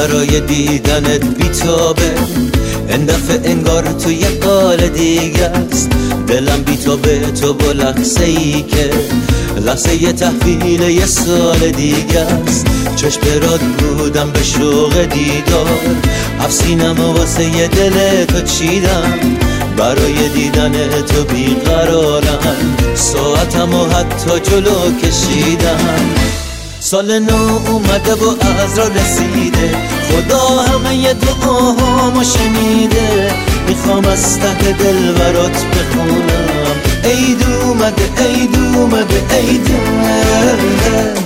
برای دیدنت بیتابه، این دفعه انگار تو یه قال دیگه است. دلم بیتابه تو با لحظه ای که لحظه یه تحویل یه سال دیگه است. چشم برات بودم به شوق دیدار، افسینم و واسه یه دل تو چیدم. برای دیدن تو بیقرارم، ساعتم و حتی جلو کشیدم. سال نو اومده و از را رسیده، خدا همه دعاهامو شنیده. میخوام از ته دل برات بخونم، عید اومده عید اومده عید اومده.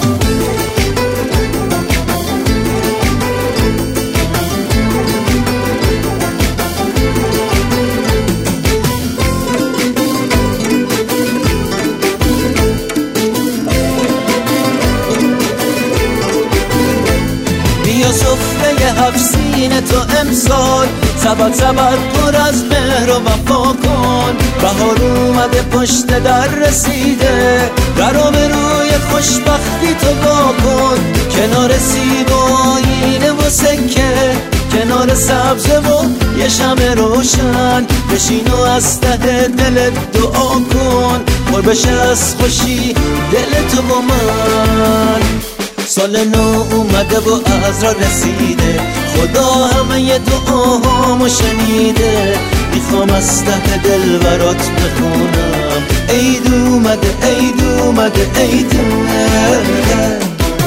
بیا سفره هفسین تو امسال سبد سبد پر از مهر و وفا کن. بهار اومده پشت در رسیده، درو به روی خوشبختی تو با کن. کنار سیب و آینه و سکه، کنار سبزه و یه شمع روشن، بشین و از ته دلت دعا کن. پر بشه از خوشی دل تو با من. سال نو اومده و از را رسیده، خدا همه دعاهامو شنیده. میخوام از ته دل برات بخونم، عید اومده عید اومده عید اومده.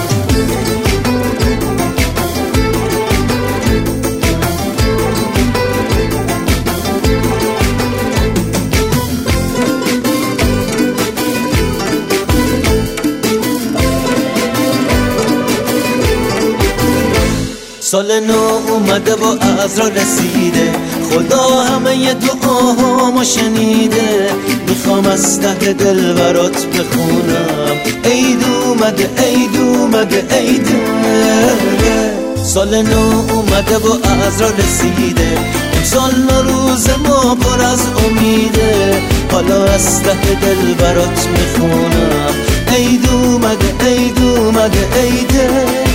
سال نو اومده و از را رسیده، خدا همه دعاهامو شنیده. میخوام از ته دل برات بخونم، عید اومده عید اومده عید اومده. سال نو اومده و از را رسیده، امسال روز ما پر از امیده. حالا از ته دل برات میخونم، عید اومده عید اومده عیده.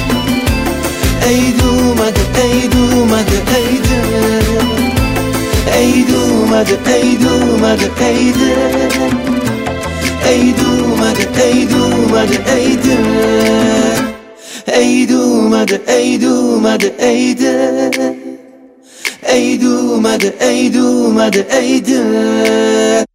عید اومده عید اومده عیده، عید اومده عید اومده عیده، عید اومده عید اومده عیده، عید اومده عید اومده عیده، عید اومده عید اومده عیده.